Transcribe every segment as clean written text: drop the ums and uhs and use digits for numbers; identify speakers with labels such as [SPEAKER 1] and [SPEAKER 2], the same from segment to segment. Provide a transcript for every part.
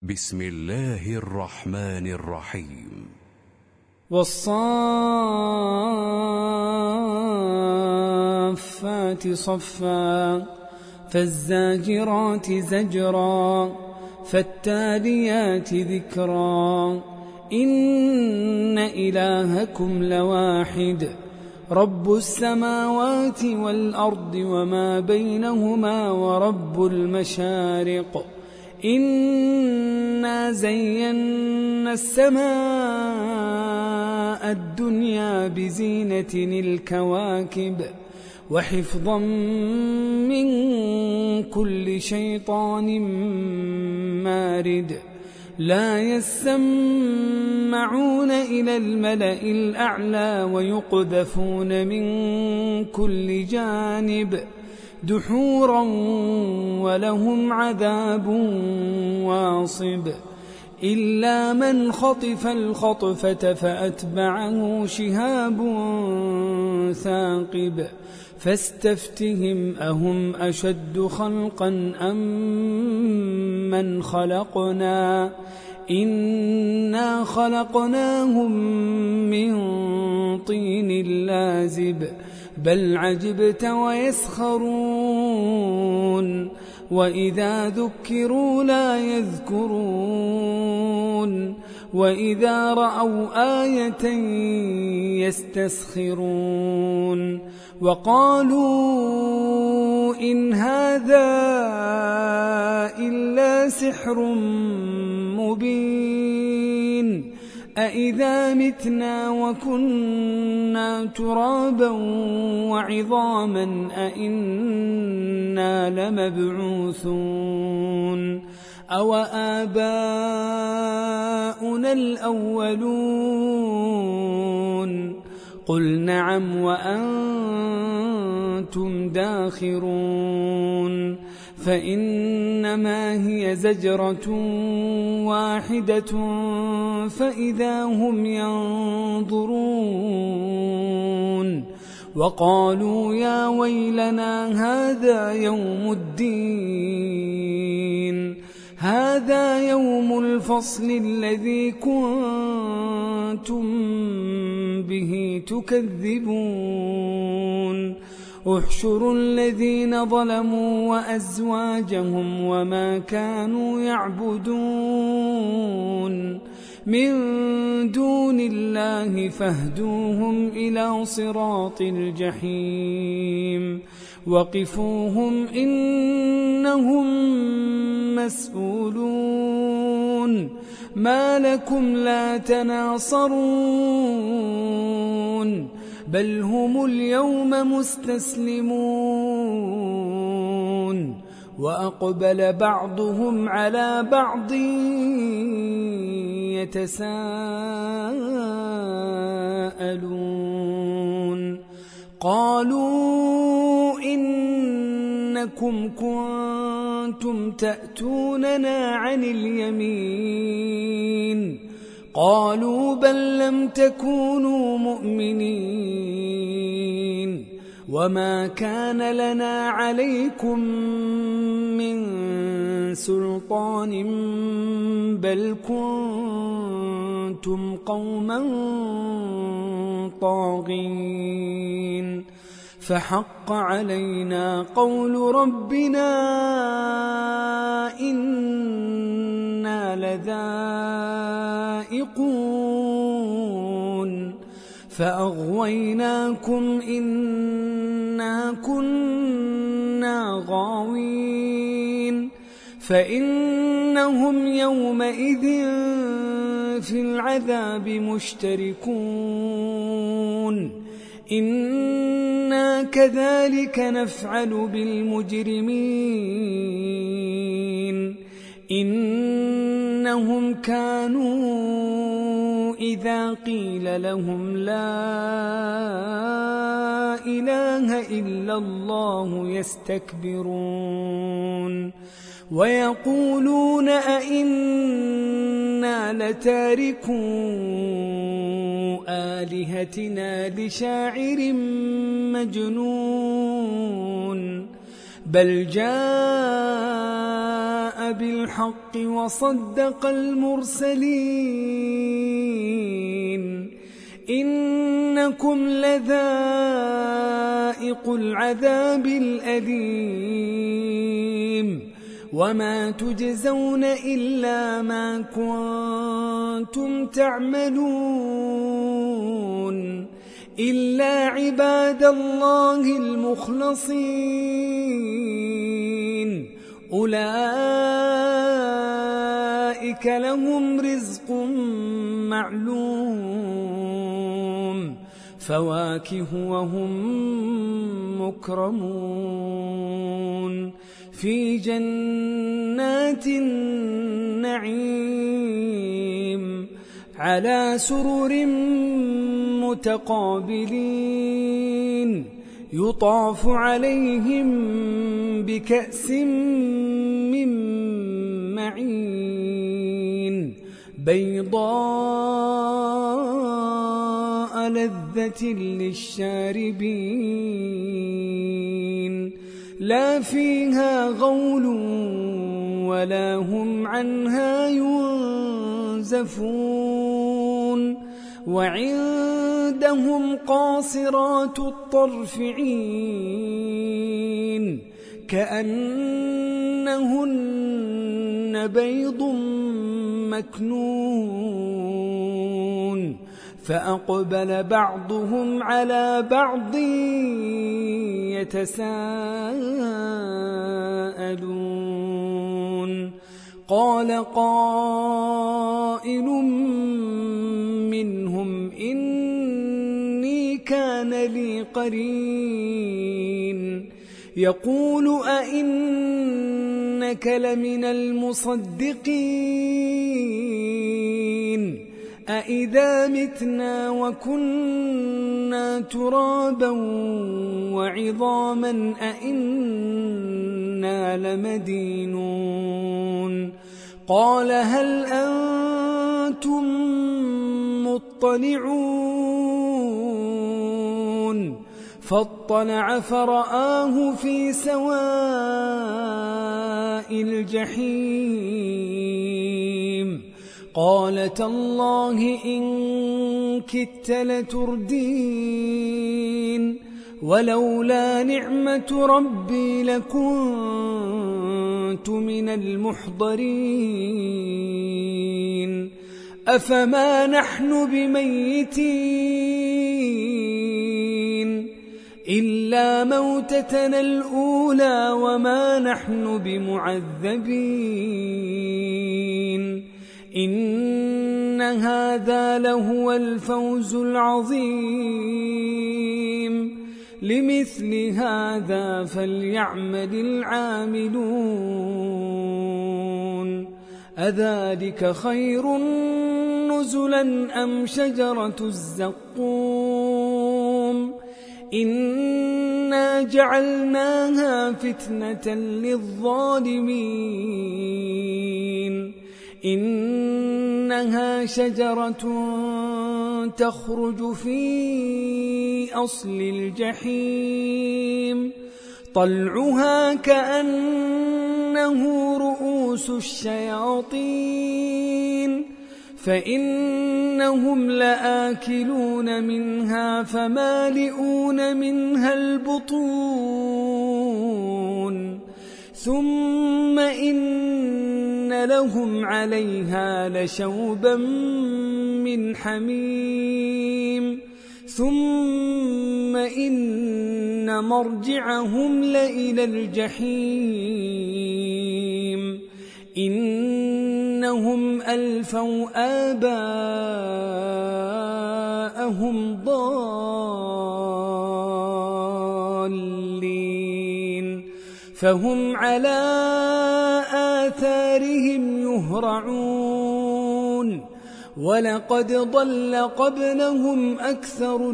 [SPEAKER 1] بسم الله الرحمن الرحيم.
[SPEAKER 2] والصافات صفا فالزاجرات زجرا فالتاليات ذكرا إن إلهكم لواحد رب السماوات والأرض وما بينهما ورب المشارق إنا زينا السماء الدنيا بزينة الكواكب وحفظا من كل شيطان مارد لا يسمعون إلى الملأ الأعلى ويقذفون من كل جانب دحورا ولهم عذاب واصب إلا من خطف الخطفة فأتبعه شهاب ثاقب فاستفتهم أهم أشد خلقا أم من خلقنا إنا خلقناهم من طين لازب بل عجبت ويسخرون وإذا ذكروا لا يذكرون وإذا رأوا آية يستسخرون وقالوا إن هذا إلا سحر مبين أإذا متنا وكنا ترابا وعظاما أإنا لمبعوثون أو آباؤنا الأولون قل نعم وأنتم داخرون فإنما هي زجرة واحدة فإذا هم ينظرون وقالوا يا ويلنا هذا يوم الفصل الذي كنتم به تكذبون احشروا الذين ظلموا وأزواجهم وما كانوا يعبدون من دون الله فاهدوهم إلى صراط الجحيم وقفوهم إنهم مسؤولون ما لكم لا تناصرون بل هم اليوم مستسلمون وأقبل بعضهم على بعض يتساءلون قالوا إنكم كنتم تأتوننا عن اليمين قالوا بل لم تكونوا مؤمنين وما كان لنا عليكم من سلطان بل كنتم قوما طاغين فحق علينا قول ربنا إنا لذائقون فأغويناكم إنا كنا غاوين فإنهم يومئذ في العذاب مشتركون إنا كذلك نفعل بالمجرمين إنهم كانوا إذا قيل لهم لا إله إلا الله يستكبرون ويقولون أئنا لتاركو آلهتنا لشاعر مجنون بل جاء جاء بالحق وصدق المرسلين إنكم لذائق العذاب الأليم وما تجزون إلا ما كنتم تعملون إلا عباد الله المخلصين أولئك لهم رزق معلوم فواكه وهم مكرمون في جنات النعيم على سرر متقابلين يطاف عليهم بكأس من معين بيضاء لذة للشاربين لا فيها غول ولا هم عنها ينزفون وعندهم قاصرات الطرف عين كأنهن بيض مكنون فأقبل بعضهم على بعض يتساءلون قال قائل منهم إني كان لي قرين يقول أئنك لمن المصدقين أئذا متنا وكنا ترابا وعظاما أئنا لمدينون قال هل أنتم مطلعون فاطلع فرآه في سواء الجحيم قال تالله إن كدت لتردين ولولا نعمة ربي لكنت من المحضرين أفما نحن بميتين إلا موتتنا الأولى وما نحن بمعذبين إن هذا لهو الفوز العظيم لمثل هذا فليعمل العاملون أذلك خير نزلا أم شجرة الزقوم إنا جعلناها فتنة للظالمين إنها شجرة تخرج في أصل الجحيم طلعها كأنه رؤوس الشياطين فإنهم لآكلون منها فمالئون منها البطون ثم إن لهم عليها لشوبا من حميم ثم إن مرجعهم لإلى الجحيم إنهم ألفوا آباءهم ضالين فهم على آثارهم يهرعون ولقد ضل قبلهم أكثر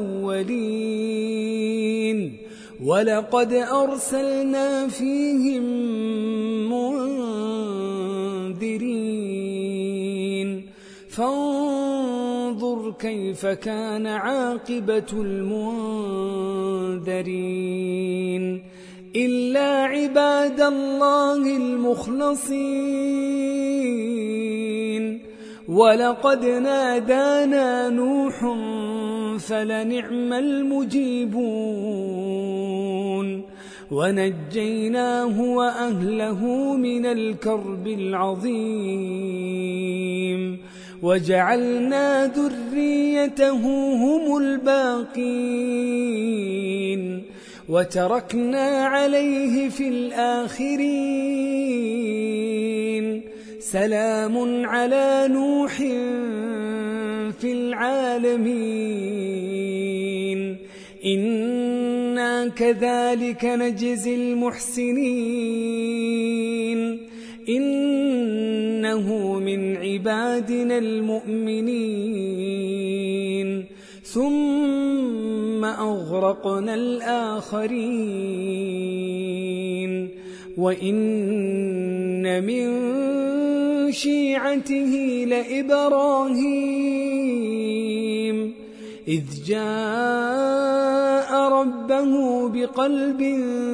[SPEAKER 2] الأولين ولقد أرسلنا فيهم منذرين فانظر كيف كان عاقبة المنذرين إلا عباد الله المخلصين ولقد نادانا نوح فلنعم المجيبون ونجيناه وأهله من الكرب العظيم وجعلنا ذريته هم الباقين وتركنا عليه في الآخرين سلام على نوح في العالمين إنا كذلك نجزي المحسنين إنه من عبادنا المؤمنين ثم أغرقنا الآخرين وإن من شيعته لإبراهيم إذ جاء ربه بقلب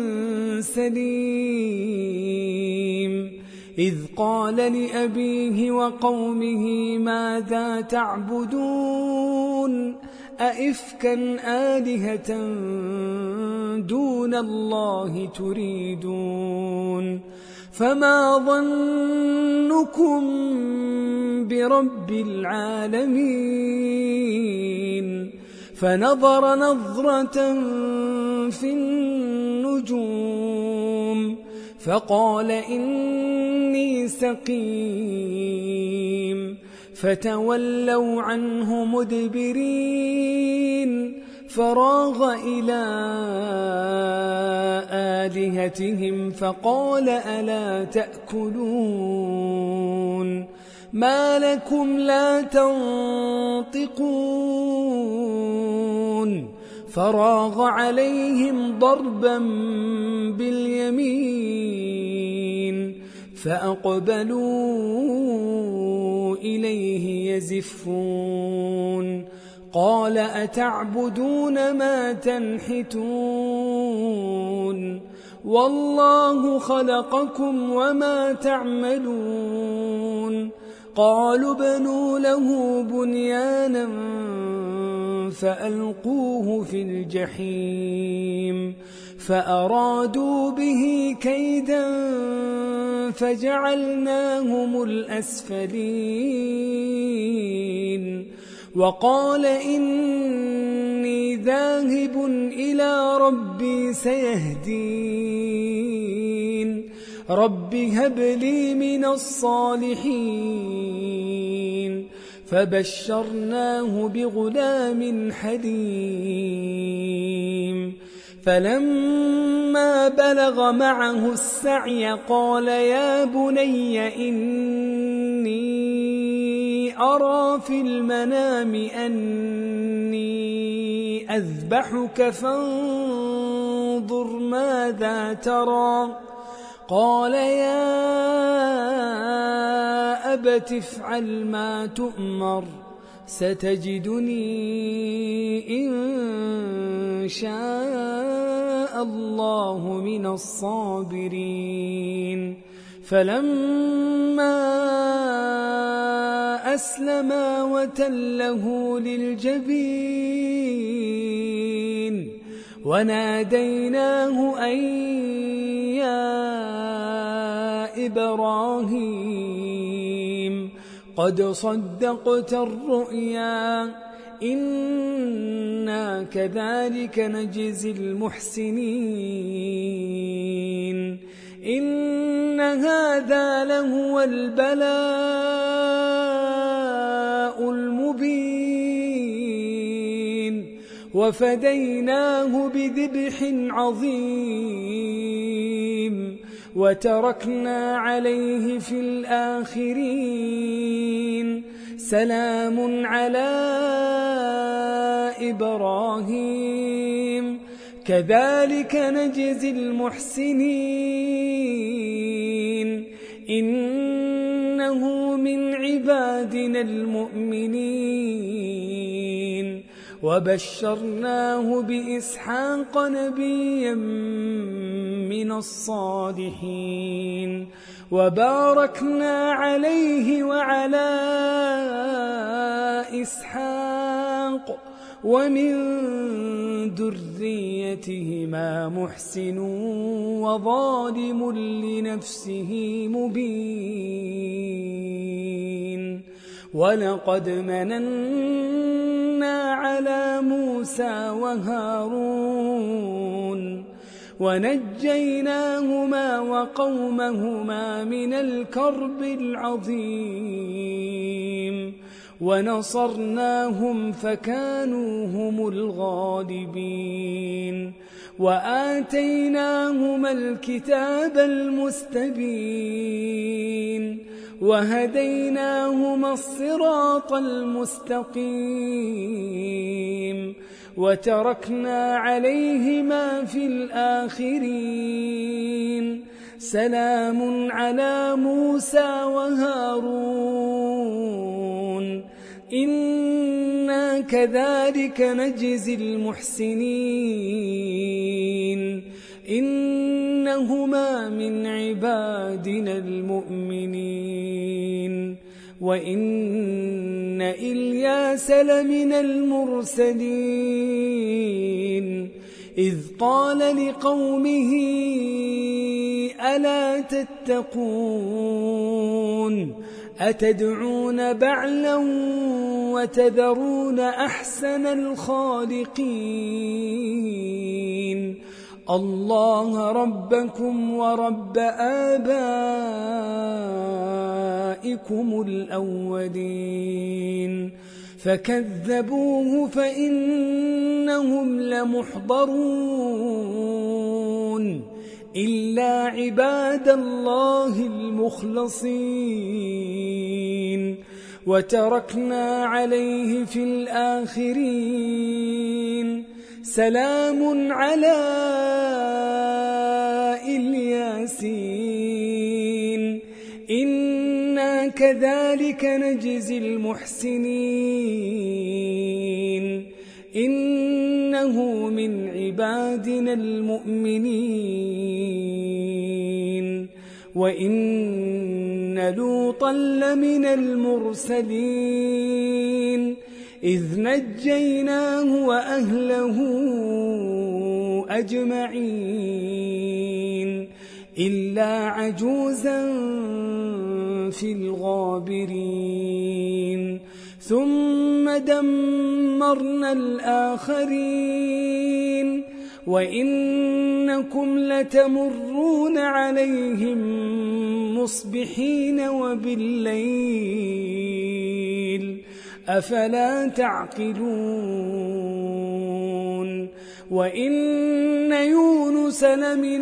[SPEAKER 2] سليم إذ قال لأبيه وقومه ماذا تعبدون أئفكا آلهة دون الله تريدون فما ظنكم برب العالمين فنظر نظرة في النجوم فقال إني سقيم فتولوا عنه مدبرين فراغ إلى آلهتهم فقال ألا تأكلون ما لكم لا تنطقون فراغ عليهم ضربا باليمين فأقبلوا إليه يزفون قال أتعبدون ما تنحتون والله خلقكم وما تعملون قالوا ابنوا له بنيانا فألقوه في الجحيم فأرادوا به كيدا فجعلناهم الأسفلين وقال إني ذاهب إلى ربي سيهدين رب هب لي من الصالحين فبشرناه بغلام حليم فلما بلغ معه السعي قال يا بني إني أرى في المنام أني أذبحك فانظر ماذا ترى قال يا أبت افعل ما تؤمر ستجدني إن شاء الله من الصابرين فلما أسلما وتله للجبين وناديناه أن يا إبراهيم قد صدقت الرؤيا إنا كذلك نجزي المحسنين إن هذا لهو البلاء المبين وفديناه بذبح عظيم وتركنا عليه في الآخرين سلام على إبراهيم كذلك نجزي المحسنين إنه من عبادنا المؤمنين وبشرناه بإسحاق نبيا من الصالحين وباركنا عليه وعلى إسحاق ومن ذريتهما محسن وظالم لنفسه مبين ولقد مننا على موسى وهارون ونجيناهما وقومهما من الكرب العظيم ونصرناهم فكانوا هم الغالبين وآتيناهما الكتاب المستبين وهديناهما الصراط المستقيم وتركنا عليهما في الآخرين سلام على موسى وهارون إنا كذلك نجزي المحسنين إنهما من عبادنا المؤمنين وإن إلياس لمن المرسلين إذ قال لقومه ألا تتقون أتدعون بعلا وتذرون أحسن الخالقين الله ربكم ورب آبائكم الأولين فكذبوه فإنهم لمحضرون إلا عباد الله المخلصين وتركنا عليه في الآخرين سلام على الياسين إنا كذلك نجزي المحسنين إنه من عبادنا المؤمنين وإن لوطا لمن المرسلين إذ نجيناه وأهله أجمعين إلا عجوزا في الغابرين ثم دمرنا الآخرين وإنكم لتمرون عليهم مصبحين وبالليل أفلا تعقلون وإن يونس لمن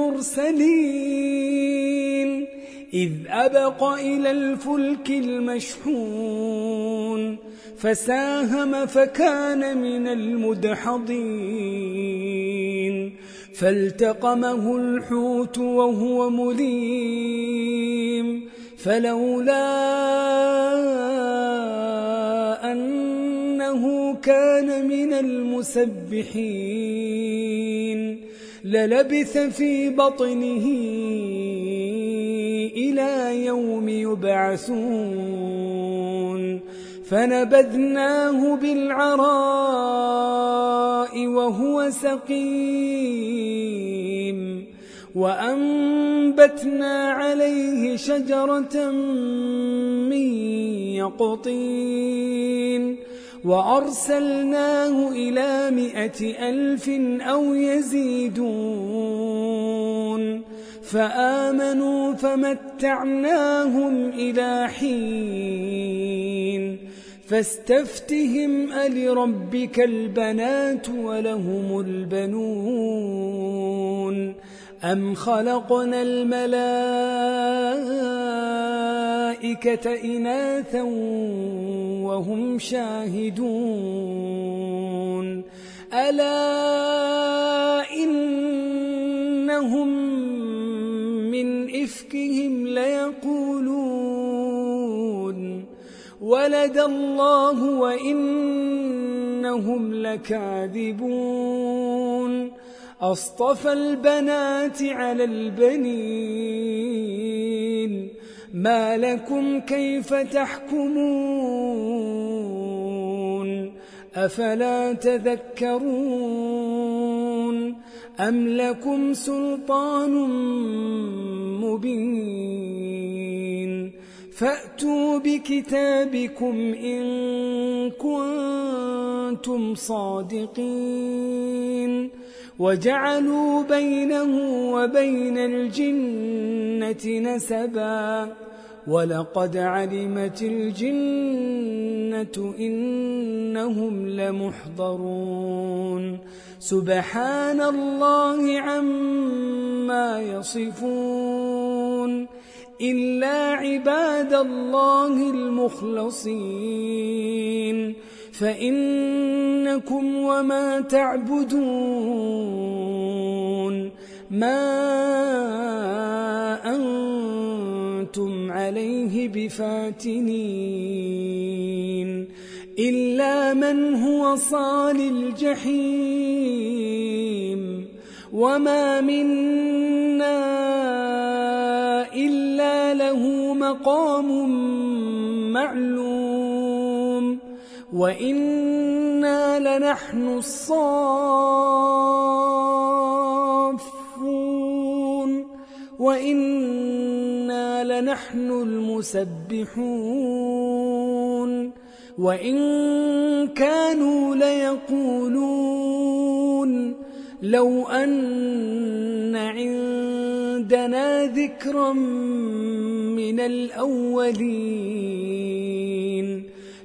[SPEAKER 2] المرسلين إذ أبق إلى الفلك المشحون فساهم فكان من المدحضين فالتقمه الحوت وهو مليم فلولا أنه كان من المسبحين للبث في بطنه إلى يوم يبعثون فنبذناه بالعراء وهو سقيم وأنبتنا عليه شجرة من يقطين وأرسلناه إلى 100,000 أو يزيدون فآمنوا فمتعناهم إلى حين فاستفتهم ألربك البنات ولهم البنون أم خلقنا الملائكة إناثا وهم شاهدون ألا إنهم من إفكهم ليقولون ولد الله وإنهم لكاذبون أصطفى البنات على البنين ما لكم كيف تحكمون أفلا تذكرون أم لكم سلطان مبين فأتوا بكتابكم إن كنتم صادقين وجعلوا بينه وبين الجنة نسبا ولقد علمت الجنة إنهم لمحضرون سبحان الله عما يصفون إلا عباد الله المخلصين فإنكم وما تعبدون ما أنتم عليه بفاتنين إلا من هو صال الجحيم وما منا إلا له مقام معلوم وإنا لنحن الصافون وإنا لنحن المسبحون وإن كانوا ليقولون لو أن عندنا ذكرا من الأولين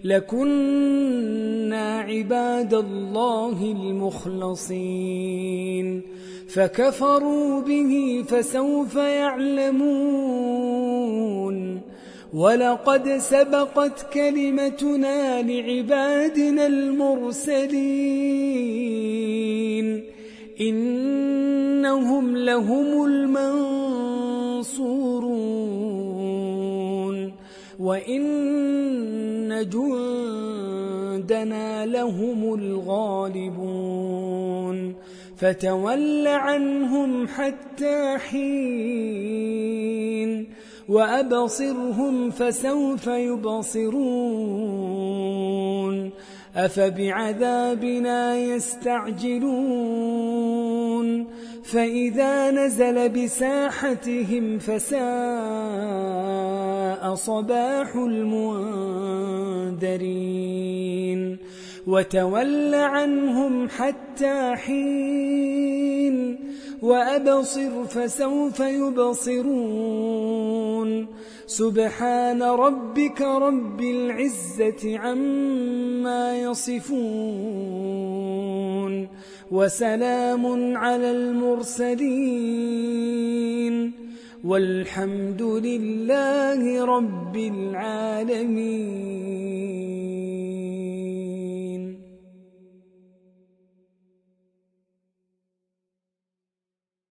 [SPEAKER 2] لكنا عباد الله المخلصين فكفروا به فسوف يعلمون ولقد سبقت كلمتنا لعبادنا المرسلين إنهم لهم المنصورون وإن جندنا لهم الغالبون فتول عنهم حتى حين وأبصرهم فسوف يبصرون أفبعذابنا يستعجلون فإذا نزل بساحتهم فساء صباح المنذرين وتول عنهم حتى حين وأبصر فسوف يبصرون سبحان ربك رب العزة عما يصفون وسلام على المرسلين والحمد لله رب العالمين.